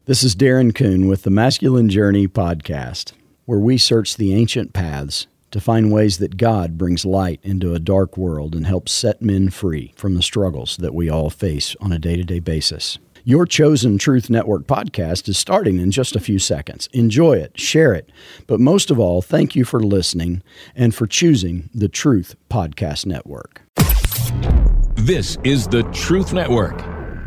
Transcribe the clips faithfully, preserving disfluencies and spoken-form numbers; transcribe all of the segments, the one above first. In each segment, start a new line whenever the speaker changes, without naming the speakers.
This is Darren Kuhn with the Masculine Journey podcast, where we search the ancient paths to find ways that God brings light into a dark world and helps set men free from the struggles that we all face on a day-to-day basis. Your chosen Truth Network podcast is starting in just a few seconds. Enjoy it, share it, but most of all, thank you for listening and for choosing the Truth Podcast Network.
This is the Truth Network.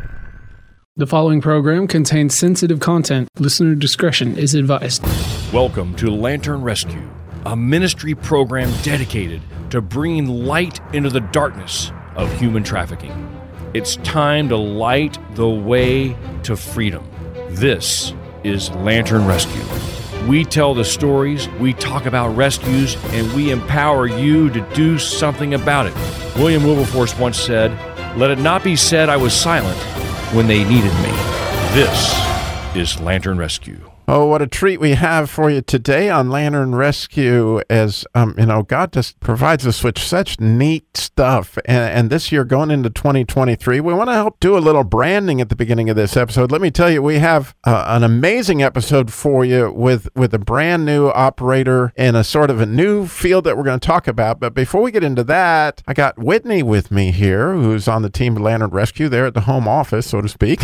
The following program contains sensitive content. Listener discretion is advised.
Welcome to Lantern Rescue, a ministry program dedicated to bringing light into the darkness of human trafficking. It's time to light the way to freedom. This is Lantern Rescue. We tell the stories, we talk about rescues, and we empower you to do something about it. William Wilberforce once said, "Let it not be said I was silent when they needed me." This is Lantern Rescue.
Oh, what a treat we have for you today on Lantern Rescue, as, um, you know, God just provides us with such neat stuff. And, and this year, going into twenty twenty-three, we want to help do a little branding at the beginning of this episode. Let me tell you, we have uh, an amazing episode for you with, with a brand new operator in a sort of a new field that we're going to talk about. But before we get into that, I got Whitney with me here, who's on the team of Lantern Rescue there at the home office, so to speak.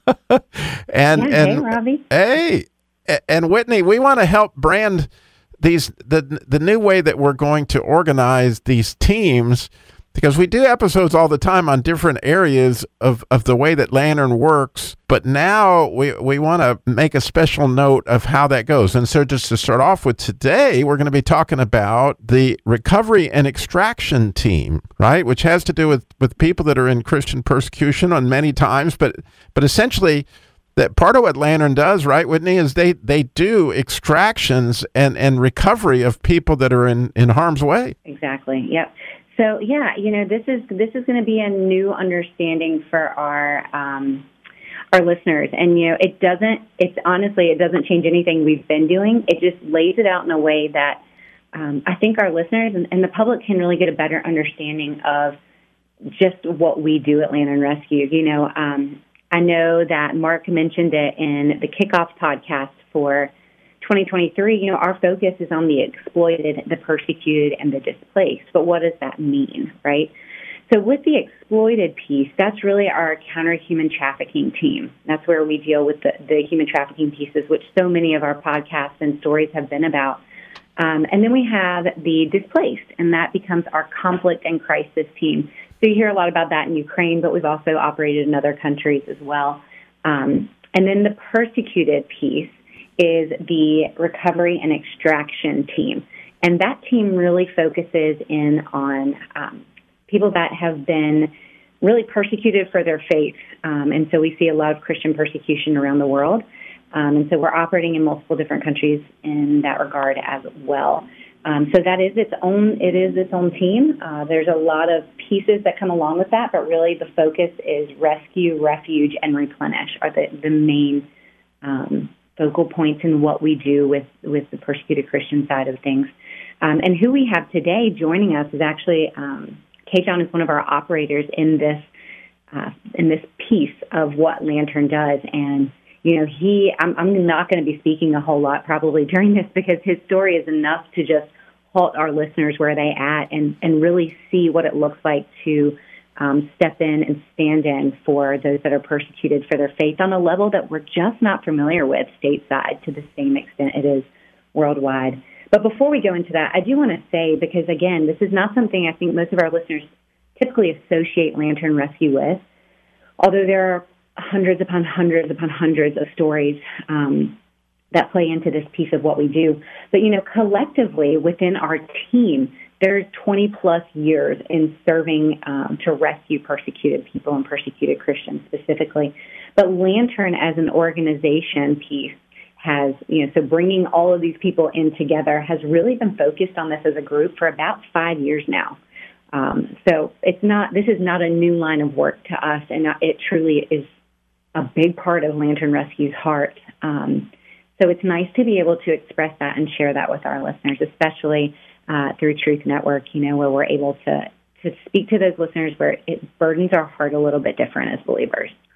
and,
yeah,
and
hey, Robbie.
Hey. And Whitney, we want to help brand these the the new way that we're going to organize these teams, because we do episodes all the time on different areas of, of the way that Lantern works. But now we, we want to make a special note of how that goes. And so just to start off with today, we're going to be talking about the recovery and extraction team, right? Which has to do with, with people that are in Christian persecution on many times, but but essentially that part of what Lantern does, right, Whitney, is they, they do extractions and, and recovery of people that are in, in harm's way.
Exactly. Yep. So yeah, you know, this is this is going to be a new understanding for our um, our listeners, and you know, it doesn't. It's honestly, it doesn't change anything we've been doing. It just lays it out in a way that um, I think our listeners and, and the public can really get a better understanding of just what we do at Lantern Rescue. You know. Um, I know that Mark mentioned it in the kickoff podcast for twenty twenty-three. You know, our focus is on the exploited, the persecuted, and the displaced. But what does that mean, right? So with the exploited piece, that's really our counter-human trafficking team. That's where we deal with the, the human trafficking pieces, which so many of our podcasts and stories have been about. Um, and then we have the displaced, and that becomes our conflict and crisis team. So you hear a lot about that in Ukraine, but we've also operated in other countries as well. Um, and then the persecuted piece is the recovery and extraction team. And that team really focuses in on um, people that have been really persecuted for their faith. Um, and so we see a lot of Christian persecution around the world. Um, and so we're operating in multiple different countries in that regard as well. Um, so that is its own, it is its own team. Uh, there's a lot of pieces that come along with that, but really the focus is rescue, refuge, and replenish are the, the main um, focal points in what we do with, with the persecuted Christian side of things. Um, and who we have today joining us is actually, um, Kay-John is one of our operators in this, uh, in this piece of what Lantern does. And You know, he, I'm, I'm not going to be speaking a whole lot probably during this, because his story is enough to just halt our listeners where they at and, and really see what it looks like to um, step in and stand in for those that are persecuted for their faith on a level that we're just not familiar with stateside to the same extent it is worldwide. But before we go into that, I do want to say, because again, this is not something I think most of our listeners typically associate Lantern Rescue with, although there are hundreds upon hundreds upon hundreds of stories um, that play into this piece of what we do. But, you know, collectively within our team, there's twenty plus years in serving um, to rescue persecuted people and persecuted Christians specifically. But Lantern as an organization piece has, you know, so bringing all of these people in together has really been focused on this as a group for about five years now. Um, so it's not, this is not a new line of work to us, and it truly is a big part of Lantern Rescue's heart. Um, so it's nice to be able to express that and share that with our listeners, especially uh, through Truth Network, you know, where we're able to, to speak to those listeners where it burdens our heart a little bit different as believers.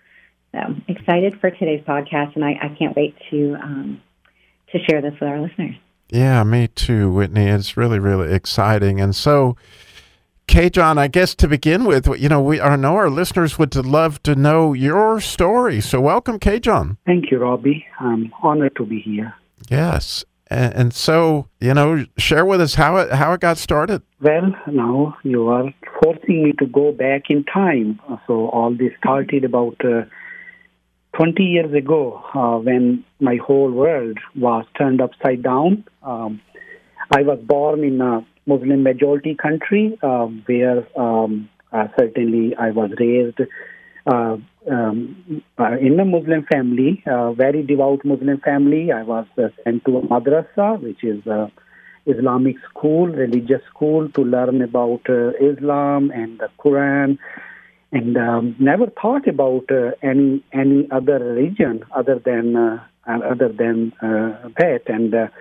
So excited for today's podcast, and I, I can't wait to um, to share this with our listeners.
Yeah, me too, Whitney. It's really, really exciting. And so, Kay-John, I guess to begin with, you know, we I know our listeners would love to know your story. So welcome, Kay-John.
Thank you, Robbie. I'm honored to be here.
Yes. And, and so, you know, share with us how it, how it got started.
Well, now you are forcing me to go back in time. So all this started about uh, twenty years ago uh, when my whole world was turned upside down. Um, I was born in a Muslim majority country uh, where um, uh, certainly I was raised uh, um, uh, in a Muslim family, a very devout Muslim family. I was uh, sent to a madrasa, which is a Islamic school, religious school, to learn about uh, Islam and the Quran, and um, never thought about uh, any any other religion other than uh, other than uh, that, and uh,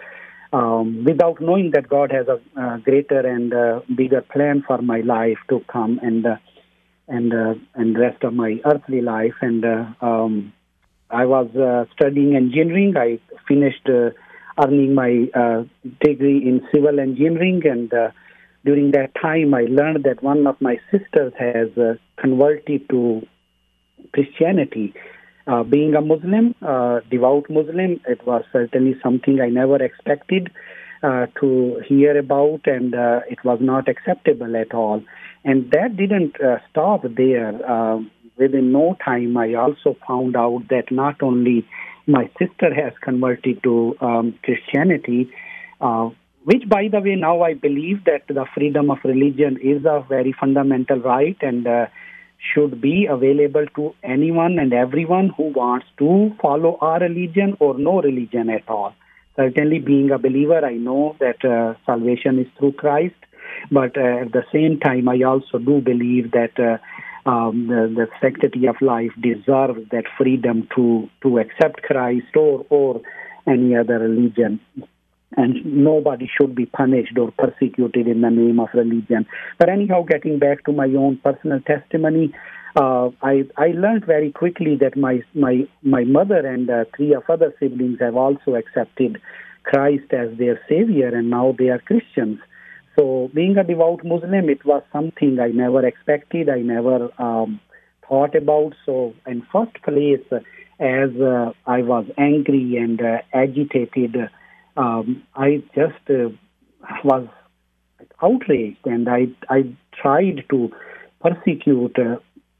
um, without knowing that God has a uh, greater and uh, bigger plan for my life to come and uh, and uh, and rest of my earthly life. And uh, um, I was uh, studying engineering. I finished uh, earning my uh, degree in civil engineering, and uh, during that time, I learned that one of my sisters has uh, converted to Christianity. Uh, being a Muslim, uh, devout Muslim, it was certainly something I never expected uh, to hear about, and uh, it was not acceptable at all. And that didn't uh, stop there. Uh, within no time, I also found out that not only my sister has converted to um, Christianity, uh, which, by the way, now I believe that the freedom of religion is a very fundamental right and uh, should be available to anyone and everyone who wants to follow our religion or no religion at all. Certainly, being a believer, I know that uh, salvation is through Christ, but uh, at the same time, I also do believe that uh, um, the, the sanctity of life deserves that freedom to, to accept Christ or, or any other religion. And nobody should be punished or persecuted in the name of religion. But anyhow, getting back to my own personal testimony, uh, I, I learned very quickly that my my, my mother and uh, three of other siblings have also accepted Christ as their savior, and now they are Christians. So being a devout Muslim, it was something I never expected, I never um, thought about. So in first place, uh, as uh, I was angry and uh, agitated, Um, I just uh, was outraged, and I I tried to persecute uh,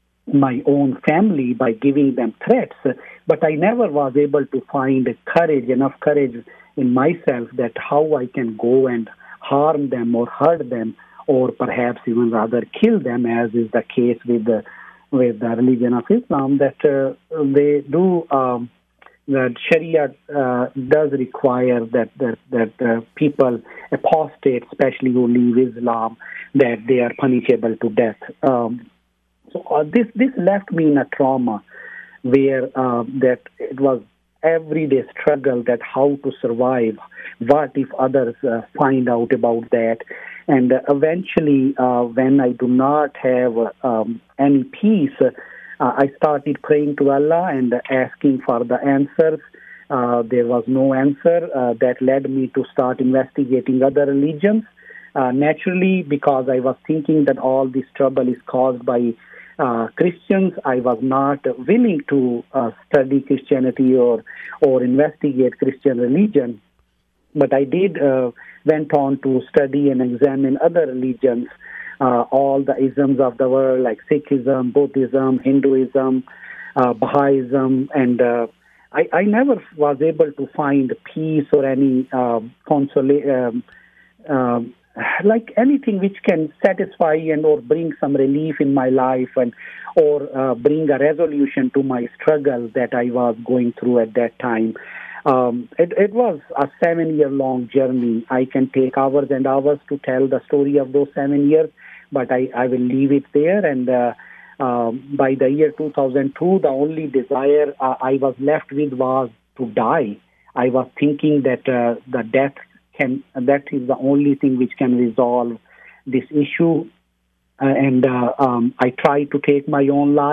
my own family by giving them threats, but I never was able to find courage, enough courage in myself that how I can go and harm them or hurt them, or perhaps even rather kill them, as is the case with the, with the religion of Islam, that uh, they do... Um, that Sharia uh, does require that that, that uh, people, apostates, especially who leave Islam, that they are punishable to death. Um, so uh, this this left me in a trauma where uh, that it was everyday struggle that how to survive. What if others uh, find out about that? And uh, eventually, uh, when I do not have um, any peace, uh, Uh, I started praying to Allah and asking for the answers. Uh, there was no answer. Uh, that led me to start investigating other religions. Uh, naturally, because I was thinking that all this trouble is caused by uh, Christians, I was not willing to uh, study Christianity or or investigate Christian religion. But I did uh, went on to study and examine other religions. Uh, all the isms of the world, like Sikhism, Buddhism, Hinduism, uh, Baha'ism, and uh, I, I never was able to find peace or any uh, consolation, um, uh, like anything which can satisfy and or bring some relief in my life and or uh, bring a resolution to my struggle that I was going through at that time. Um, it, it was a seven-year-long journey. I can take hours and hours to tell the story of those seven years, but I, I will leave it there. And uh, uh, by the year two thousand two, the only desire uh, I was left with was to die. I was thinking that uh, the death can, that is the only thing which can resolve this issue. Uh, and uh, um, I tried to take my own life.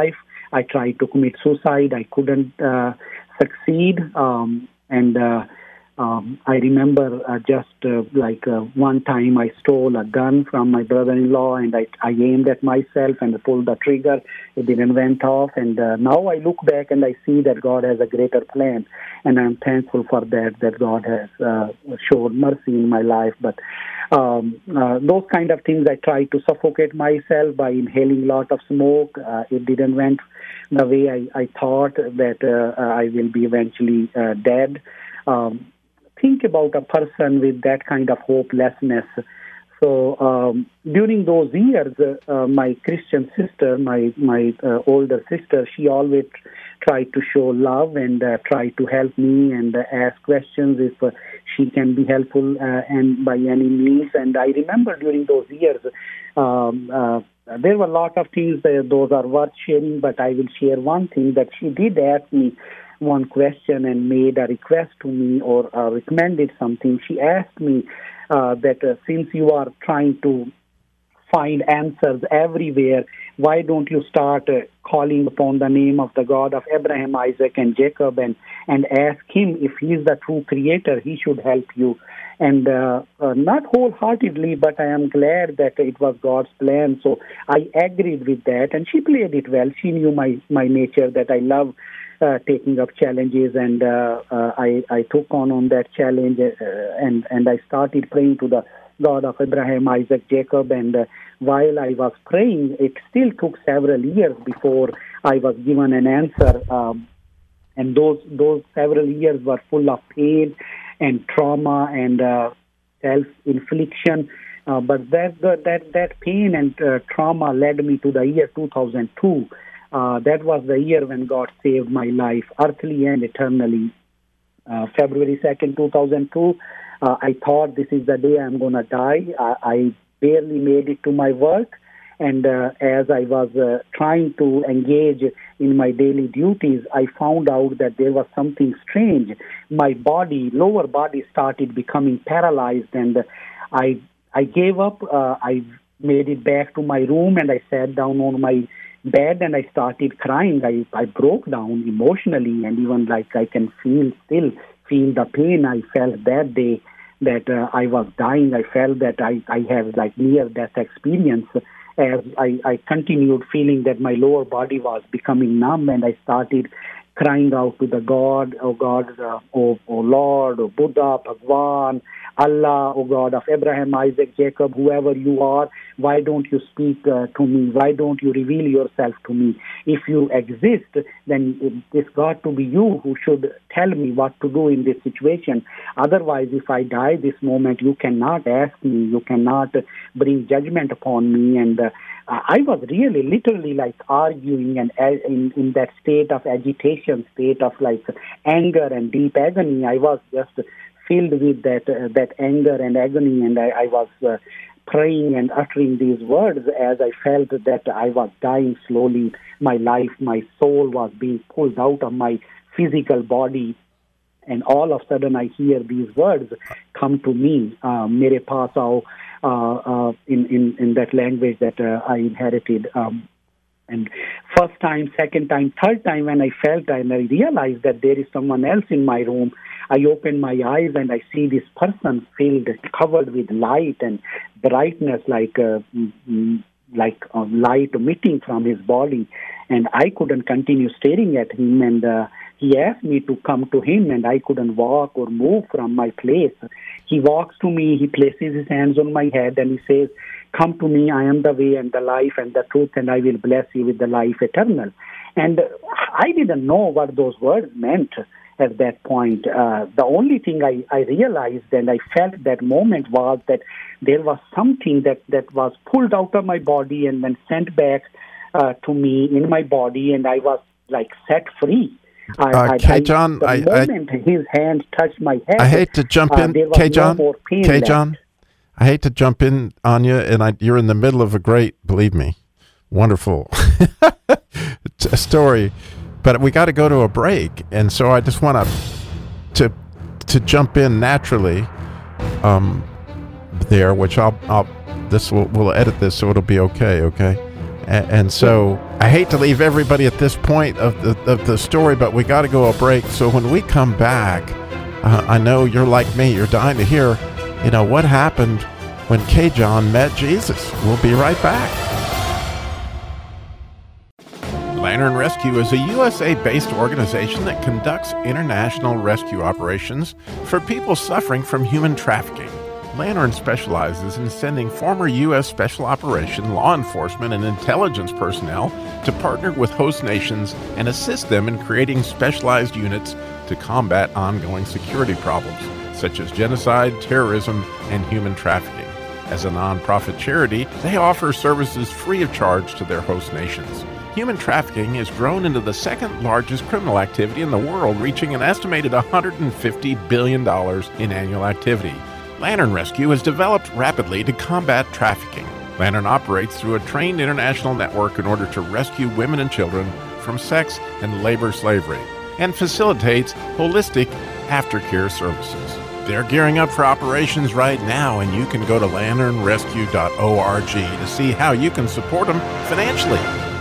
I tried to commit suicide. I couldn't uh, succeed. Um, and uh, um, I remember uh, just uh, like uh, one time I stole a gun from my brother-in-law, and I, I aimed at myself and pulled the trigger. It didn't went off. And uh, now I look back and I see that God has a greater plan. And I'm thankful for that, that God has uh, showed mercy in my life. But um, uh, those kind of things, I tried to suffocate myself by inhaling a lot of smoke. Uh, it didn't went the way I, I thought that uh, I will be eventually uh, dead. Um, think about a person with that kind of hopelessness. So um, during those years, uh, uh, my Christian sister, my my uh, older sister, she always tried to show love and uh, try to help me and uh, ask questions if uh, she can be helpful uh, and by any means. And I remember during those years, um, uh, there were a lot of things that those are worth sharing, but I will share one thing that she did ask me one question and made a request to me or uh, recommended something. She asked me uh, that uh, since you are trying to find answers everywhere, why don't you start uh, calling upon the name of the God of Abraham, Isaac, and Jacob and, and ask him if he is the true creator, he should help you. And uh, uh, not wholeheartedly, but I am glad that it was God's plan. So I agreed with that, and she played it well. She knew my, my nature, that I love uh, taking up challenges, and uh, uh, I, I took on, on that challenge, uh, and, and I started praying to the God of Abraham, Isaac, Jacob, and uh, while I was praying, it still took several years before I was given an answer, um, and those those several years were full of pain and trauma and uh, self-infliction, uh, but that, that, that pain and uh, trauma led me to the year two thousand two. Uh, that was the year when God saved my life, earthly and eternally. Uh, February second, two thousand two, uh, I thought this is the day I'm going to die. I, I barely made it to my work, and uh, as I was uh, trying to engage in my daily duties, I found out that there was something strange. My body, lower body, started becoming paralyzed, and I I gave up. Uh, I made it back to my room, and I sat down on my bed, and I started crying. I, I broke down emotionally, and even like I can feel still feel the pain I felt that day, that uh, I was dying. I felt that I, I had like near-death experience as I, I continued feeling that my lower body was becoming numb, and I started crying out to the God, oh God, uh, oh, oh Lord, oh Buddha, Bhagwan, Allah, oh God of Abraham, Isaac, Jacob, whoever you are, why don't you speak uh, to me? Why don't you reveal yourself to me? If you exist, then it's got to be you who should tell me what to do in this situation. Otherwise, if I die this moment, you cannot ask me, you cannot bring judgment upon me. And uh, I was really literally like arguing and uh, in, in that state of agitation, state of like anger and deep agony. I was just filled with that uh, that anger and agony, and I, I was uh, praying and uttering these words as I felt that I was dying slowly. My life, my soul was being pulled out of my physical body, and all of a sudden I hear these words come to me, uh, mere paas aao, uh, uh, in, in, in that language that uh, I inherited. Um, and first time, second time, third time when I felt and I realized that there is someone else in my room, I open my eyes and I see this person filled, covered with light and brightness, like uh, mm, like uh, light emitting from his body. And I couldn't continue staring at him, and uh, he asked me to come to him, and I couldn't walk or move from my place. He walks to me, he places his hands on my head, and he says, "Come to me, I am the way and the life and the truth, and I will bless you with the life eternal." And I didn't know what those words meant at that point. Uh, the only thing I, I realized and I felt that moment was that there was something that, that was pulled out of my body and then sent back uh, to me in my body, and I was like set free. I,
uh,
I,
K. John,
I, the
I,
moment I, his hand touched my head,
I hate to jump
uh,
in,
there was
K. John,
no more pain
K.
left.
John, I hate to jump in on you, and I, you're in the middle of a great, believe me, wonderful story. But we got to go to a break, and so I just want to to jump in naturally um, there, which I'll I'll this will we'll edit this so it'll be okay, okay. And, and so I hate to leave everybody at this point of the, of the story, but we got to go a break. So when we come back, uh, I know you're like me. You're dying to hear, you know, what happened when K-John met Jesus. We'll be right back. Lantern Rescue is a U S A-based organization that conducts international rescue operations for people suffering from human trafficking. Lantern specializes in sending former U S Special Operation, law enforcement, and intelligence personnel to partner with host nations and assist them in creating specialized units to combat ongoing security problems, such as genocide, terrorism, and human trafficking. As a nonprofit charity, they offer services free of charge to their host nations. Human trafficking has grown into the second largest criminal activity in the world, reaching an estimated one hundred fifty billion dollars in annual activity. Lantern Rescue has developed rapidly to combat trafficking. Lantern operates through a trained international network in order to rescue women and children from sex and labor slavery, and facilitates holistic aftercare services. They're gearing up for operations right now, and you can go to lantern rescue dot org to see how you can support them financially.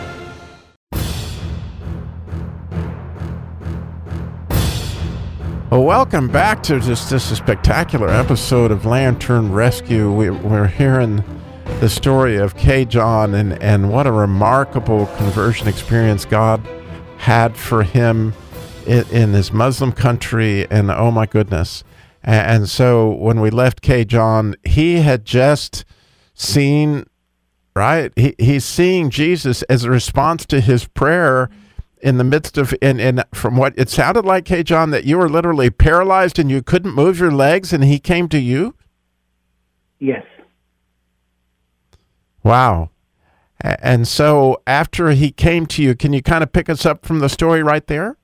Well, welcome back to just this spectacular episode of Lantern Rescue. We, we're hearing the story of K-John and, and what a remarkable conversion experience God had for him in, in his Muslim country. And oh my goodness. And, and so when we left K-John, he had just seen, right? He, he's seeing Jesus as a response to his prayer in the midst of, and, and from what it sounded like, K-John, that you were literally paralyzed and you couldn't move your legs, and he came to you?
Yes.
Wow. And so after he came to you, can you kind of pick us up from the story right there?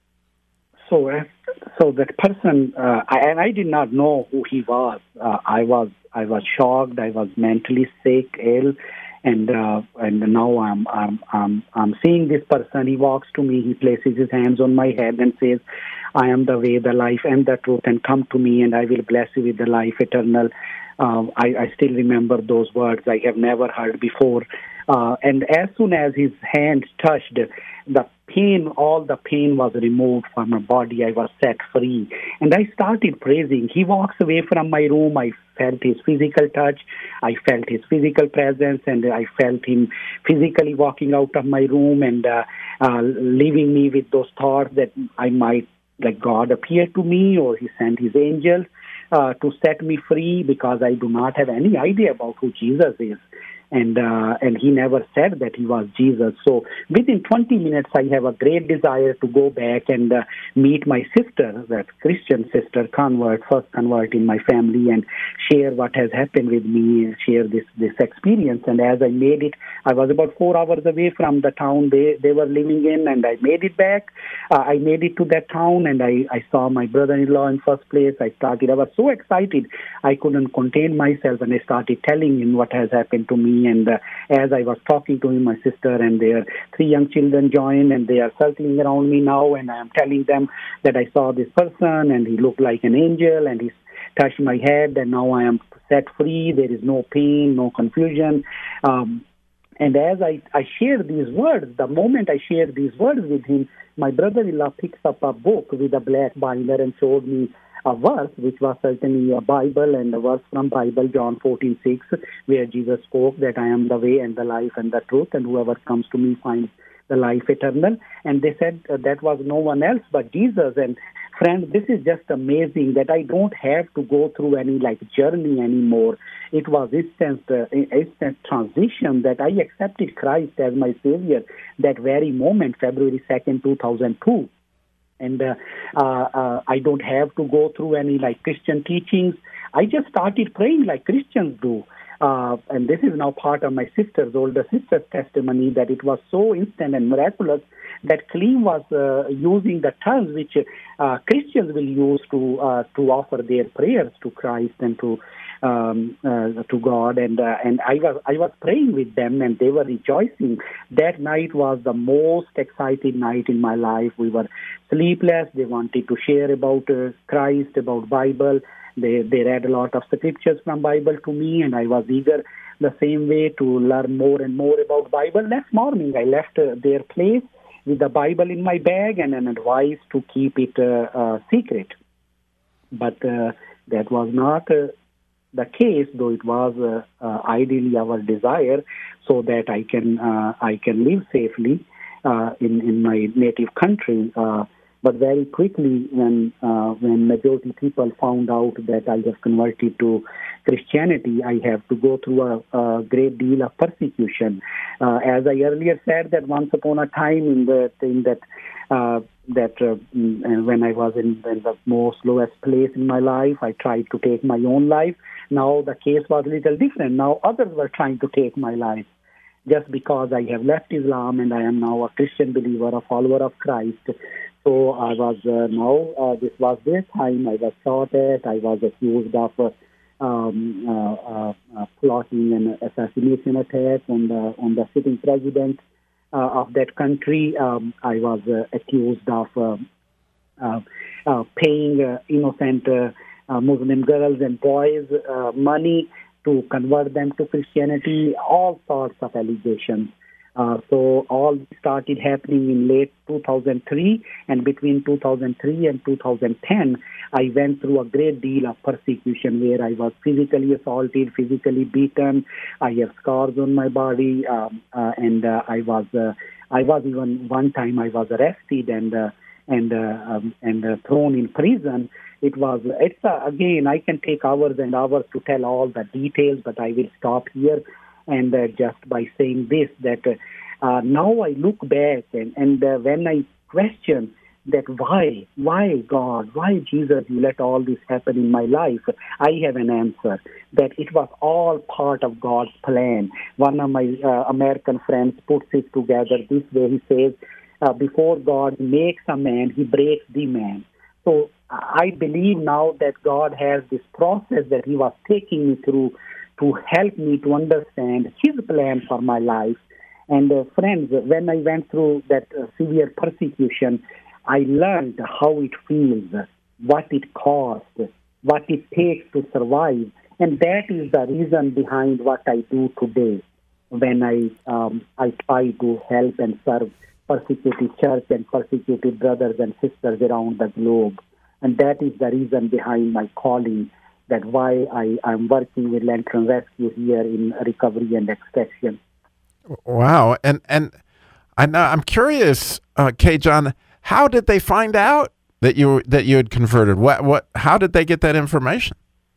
So, uh, so that person, uh, I, and I did not know who he was. Uh, I was, I was shocked. I was mentally sick, ill. And uh, and now I'm I'm I'm I'm seeing this person. He walks to me. He places his hands on my head and says, "I am the way, the life, and the truth. And come to me, and I will bless you with the life eternal." Uh, I, I still remember those words. I have never heard before. Uh, and as soon as his hand touched, the pain, all the pain was removed from my body. I was set free. And I started praising. He walks away from my room. I felt his physical touch. I felt his physical presence. And I felt him physically walking out of my room and uh, uh, leaving me with those thoughts that I might, like God appeared to me or he sent his angels uh, to set me free, because I do not have any idea about who Jesus is. And uh, and he never said that he was Jesus. So within twenty minutes, I have a great desire to go back and uh, meet my sister, that Christian sister, convert, first convert in my family, and share what has happened with me, share this, this experience. And as I made it, I was about four hours away from the town they, they were living in, and I made it back. Uh, I made it to that town, and I, I saw my brother-in-law in first place. I started, I was so excited, I couldn't contain myself, and I started telling him what has happened to me. And uh, as I was talking to him, my sister and their three young children joined, and they are circling around me now, and I am telling them that I saw this person, and he looked like an angel, and he touched my head, and now I am set free. There is no pain, no confusion. Um, and as I, I share these words, the moment I share these words with him, my brother-in-law picks up a book with a black binder and showed me a verse, which was certainly a Bible, and a verse from Bible, John fourteen six, where Jesus spoke that I am the way and the life and the truth, and whoever comes to me finds the life eternal. And they said uh, that was no one else but Jesus. And friend, this is just amazing that I don't have to go through any like journey anymore. It was instant, uh, instant transition that I accepted Christ as my Savior that very moment, February second, two thousand two. And uh, uh, uh, I don't have to go through any like Christian teachings. I just started praying like Christians do. Uh, and this is now part of my sister's, older sister's testimony, that it was so instant and miraculous that Clem was uh, using the terms which uh, Christians will use to uh, to offer their prayers to Christ and to um, uh, to God, and uh, and I was I was praying with them, and they were rejoicing. That night was the most exciting night in my life. We were sleepless. They wanted to share about uh, Christ, about Bible. They they read a lot of scriptures from Bible to me, and I was eager the same way to learn more and more about Bible. Next morning, I left uh, their place with the Bible in my bag and an advice to keep it uh, uh, secret. But uh, that was not uh, the case, though it was uh, uh, ideally our desire, so that I can uh, I can live safely uh, in in my native country. Uh, but very quickly, when uh, when majority people found out that I have converted to Christianity, I have to go through a, a great deal of persecution. Uh, as I earlier said, that once upon a time in the in that. Uh, that uh, when I was in, in the most lowest place in my life, I tried to take my own life. Now the case was a little different. Now others were trying to take my life just because I have left Islam and I am now a Christian believer, a follower of Christ. So I was uh, now, uh, this was their time, I was shot at, I was accused of uh, um, uh, uh, uh, plotting an assassination attack on the, on the sitting president Uh, of that country. um, I was uh, accused of uh, uh, uh, paying uh, innocent uh, uh, Muslim girls and boys uh, money to convert them to Christianity, all sorts of allegations. Uh, so all started happening in late two thousand three, and between two thousand three and two thousand ten, I went through a great deal of persecution where I was physically assaulted, physically beaten. I have scars on my body, um, uh, and uh, I was uh, I was even one time I was arrested and uh, and uh, um, and uh, thrown in prison. It was it's uh, again I can take hours and hours to tell all the details, but I will stop here. And uh, just by saying this, that uh, uh, now I look back and, and uh, when I question that why, why God, why Jesus, you let all this happen in my life, I have an answer, that it was all part of God's plan. One of my uh, American friends puts it together this way. He says, uh, before God makes a man, he breaks the man. So I believe now that God has this process that he was taking me through to help me to understand his plan for my life. And uh, friends, when I went through that uh, severe persecution, I learned how it feels, what it costs, what it takes to survive. And that is the reason behind what I do today when I um, I try to help and serve persecuted church and persecuted brothers and sisters around the globe. And that is the reason behind my calling, that why I am working with Lantern Rescue here in recovery and extraction.
Wow. And and I know, I'm curious, uh, K. John, how did they find out that you that you had converted? What what how did they get that information?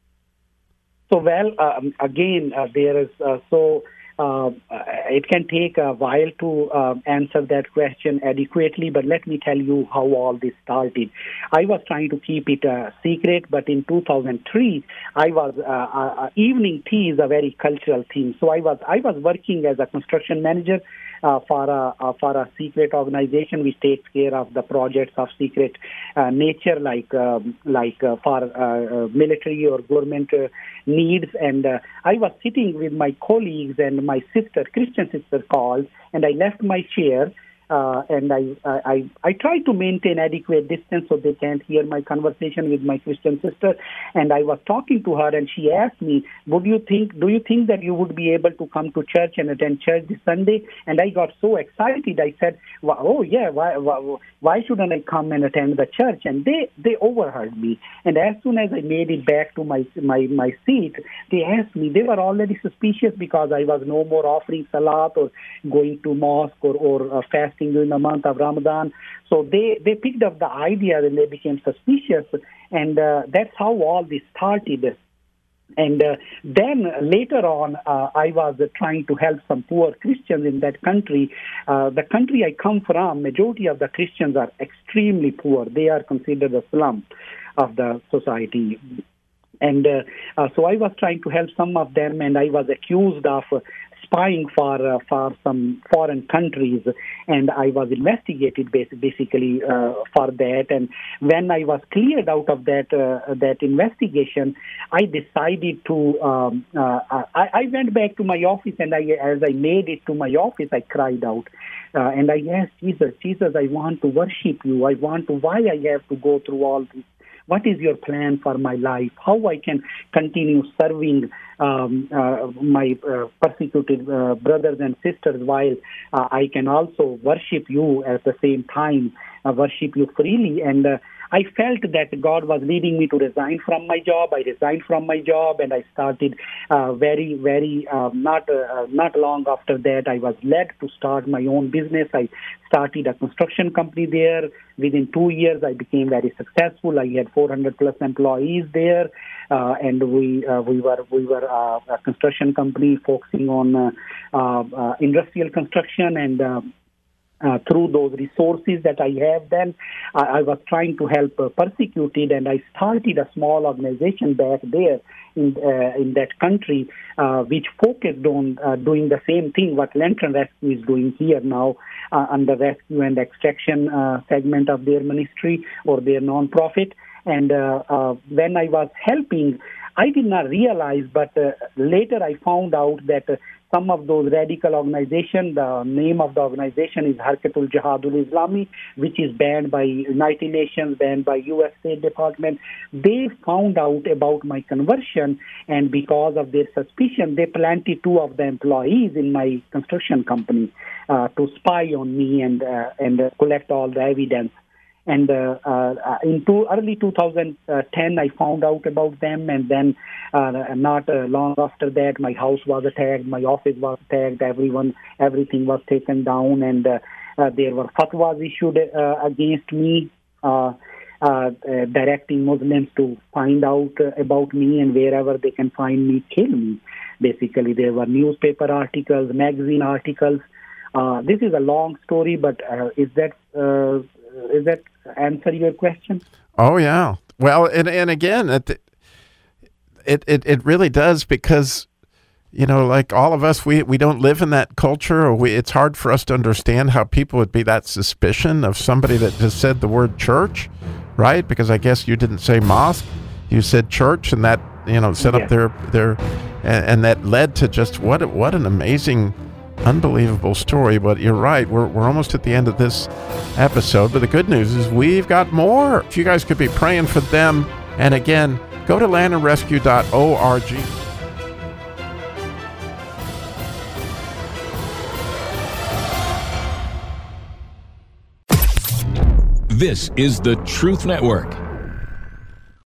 So well, um, again, uh, there is uh, so uh, it can take a while to uh, answer that question adequately, but let me tell you how all this started. I was trying to keep it a secret, but in two thousand three, I was uh, uh, evening tea is a very cultural thing. So I was I was working as a construction manager uh, for a uh, for a secret organization which takes care of the projects of secret uh, nature, like um, like uh, for uh, uh, military or government uh, needs. And uh, I was sitting with my colleagues, and my sister, Christian sister, called, and I left my chair. Uh, and I, I I try to maintain adequate distance so they can't hear my conversation with my Christian sister. And I was talking to her, and she asked me, "Would you think? Do you think that you would be able to come to church and attend church this Sunday?" And I got so excited. I said, "Oh yeah, why why, why shouldn't I come and attend the church?" And they, they overheard me. And as soon as I made it back to my my my seat, they asked me. They were already suspicious because I was no more offering salat or going to mosque or or uh, fasting during the month of Ramadan. So they, they picked up the idea and they became suspicious. And uh, that's how all this started. And uh, then later on, uh, I was uh, trying to help some poor Christians in that country. Uh, the country I come from, majority of the Christians are extremely poor. They are considered the slum of the society. And uh, uh, so I was trying to help some of them, and I was accused of uh, spying for uh, for some foreign countries, and I was investigated basically uh, for that. And when I was cleared out of that uh, that investigation, I decided to. Um, uh, I, I went back to my office, and I, as I made it to my office, I cried out, uh, and I asked Jesus, Jesus, I want to worship you. I want to. Why I have to go through all this? What is your plan for my life? How I can continue serving um, uh, my uh, persecuted uh, brothers and sisters while uh, I can also worship you at the same time, uh, worship you freely. And uh, I felt that God was leading me to resign from my job. I resigned from my job, and I started uh, very, very uh, not uh, not long after that. I was led to start my own business. I started a construction company there. Within two years, I became very successful. I had four hundred plus employees there, uh, and we uh, we were we were uh, a construction company focusing on uh, uh, uh, industrial construction. And uh, uh, through those resources that I have, then I, I was trying to help uh, persecuted, and I started a small organization back there in uh, in that country, uh, which focused on uh, doing the same thing what Lantern Rescue is doing here now uh, under rescue and extraction uh, segment of their ministry or their nonprofit. And uh, uh, when I was helping, I did not realize, but uh, later I found out that uh, some of those radical organizations, the name of the organization is Harkatul Jihadul Islami, which is banned by United Nations, banned by U S State Department. They found out about my conversion, and because of their suspicion, they planted two of the employees in my construction company uh, to spy on me and uh, and uh, collect all the evidence. And uh, uh, in two, early two thousand ten, I found out about them, and then uh, not uh, long after that, my house was attacked, my office was attacked, everyone, everything was taken down, and uh, uh, there were fatwas issued uh, against me, uh, uh, uh, directing Muslims to find out uh, about me, and wherever they can find me, kill me. Basically, there were newspaper articles, magazine articles. Uh, this is a long story, but uh, is that uh, is that answer your question?
Oh yeah. Well, and and again, it it it, it really does, because you know, like all of us, we, we don't live in that culture, or we, it's hard for us to understand how people would be that suspicion of somebody that just said the word church, right? Because I guess you didn't say mosque, you said church, and that, you know, set
yeah.
up their their and, and that led to just what what an amazing, unbelievable story. But you're right, we're we're almost at the end of this episode, but the good news is we've got more. If you guys could be praying for them, and again, go to lantern rescue dot org.
This is the Truth Network.